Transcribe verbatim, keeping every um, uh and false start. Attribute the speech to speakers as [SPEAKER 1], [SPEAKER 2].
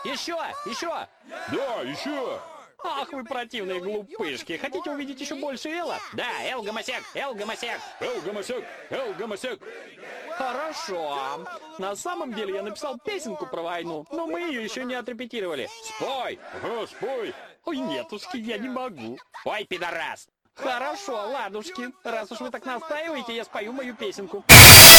[SPEAKER 1] Еще, еще.
[SPEAKER 2] Да, еще.
[SPEAKER 1] Ах, вы противные глупышки. Хотите увидеть еще больше Элла? Да, Эл Гомосек, Эл Гомосек.
[SPEAKER 2] Эл Гомосек, Эл Гомосек.
[SPEAKER 1] Хорошо. На самом деле я написал песенку про войну, но мы ее еще не отрепетировали.
[SPEAKER 2] Спой. Ага, спой.
[SPEAKER 1] Ой, нетушки, я не могу.
[SPEAKER 2] Ой, пидорас.
[SPEAKER 1] Хорошо, ладушки. Раз уж вы так настаиваете, я спою мою песенку.